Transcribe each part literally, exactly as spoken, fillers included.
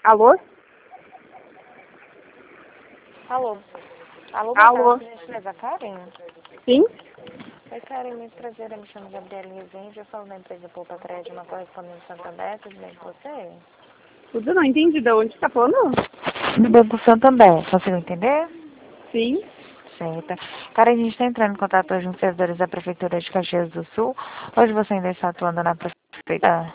Alô? Alô? Alô, boa Alô? tarde, gentileza, Karen? Sim? Oi, Karen, muito prazer, eu me chamo Gabriela Rezende, eu falo da empresa Poupa Crédito, uma correspondente Santander, tudo bem com você? Tudo não entendi. De onde tá falando? Do Banco Santander, consigo entender? Sim. Certo. Karen, a gente está entrando em contato hoje com os servidores da Prefeitura de Caxias do Sul. Hoje você ainda está atuando na Prefeitura?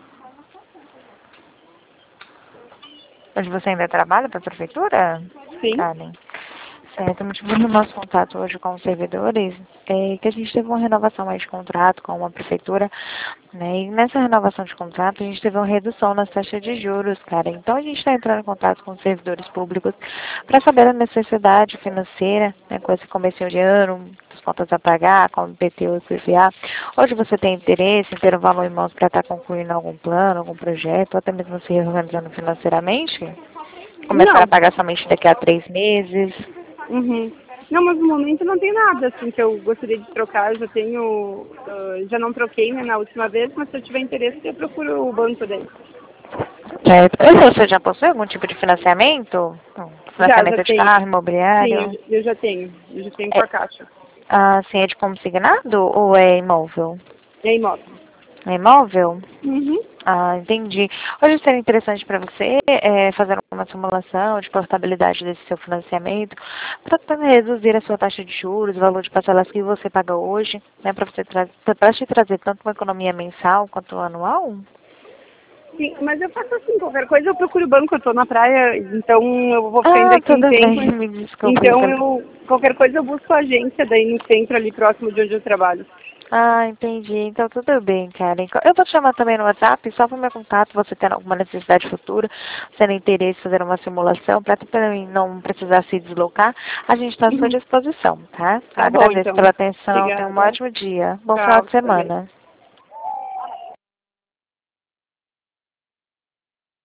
Hoje você ainda trabalha para a Prefeitura, Sim. Karen? Certo, o motivo do nosso contato hoje com os servidores é que a gente teve uma renovação aí de contrato com uma prefeitura, né? E nessa renovação de contrato a gente teve uma redução nas taxas de juros, cara. Então a gente está entrando em contato com os servidores públicos para saber a necessidade financeira, né? Com esse comecinho de ano, as contas a pagar, com o I P T U e I P V A. Hoje você tem interesse em ter um valor em mãos para estar concluindo algum plano, algum projeto, ou até mesmo se reorganizando financeiramente? Começar Não. a pagar somente daqui a três meses? Uhum. Não, mas no momento não tem nada assim que eu gostaria de trocar. Eu já tenho, ah, já não troquei, né, na última vez, mas se eu tiver interesse eu procuro o banco daí. Certo. E você já possui algum tipo de financiamento? Não. Já, já Financiamento de tenho. carro, Sim, eu, imobiliário? eu já tenho. Eu já tenho com É, a Caixa. ah, sim, é de consignado ou é imóvel? É imóvel. É imóvel? Uhum. Ah, entendi. Hoje seria interessante para você é, fazer uma simulação de portabilidade desse seu financiamento para reduzir a sua taxa de juros, o valor de parcelas que você paga hoje, né, para você tra para te trazer tanto uma economia mensal quanto anual? Sim, mas eu faço assim, qualquer coisa eu procuro o banco, eu tô na praia, então eu vou ficar ainda Ah, aqui um tudo tempo. bem, me desculpe. Então eu, qualquer coisa eu busco a agência daí no centro ali próximo de onde eu trabalho. Ah, entendi. Então tudo bem, Karen. Eu vou te chamar também no WhatsApp, só para o meu contato, você tendo alguma necessidade futura, se tem interesse em fazer uma simulação, para também não precisar se deslocar, a gente está à sua Uhum. disposição, tá? Tá bom, Agradeço então. pela atenção, tenha um Obrigada. ótimo dia. Bom final Tchau, de também. semana.